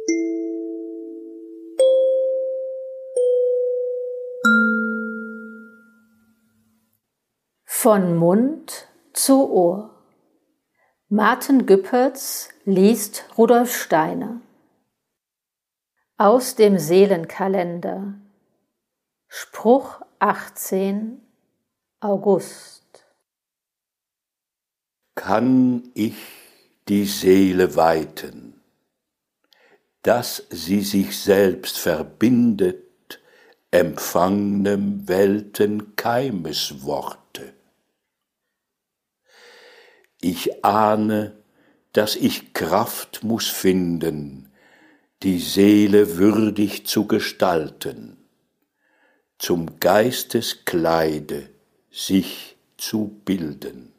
Von Mund zu Ohr. Martin Güppertz liest Rudolf Steiner. Aus dem Seelenkalender. Spruch 18, August. Kann ich die Seele weiten, dass sie sich selbst verbindet, empfangnem Weltenkeimesworte. Ich ahne, dass ich Kraft muß finden, die Seele würdig zu gestalten, zum Geisteskleide sich zu bilden.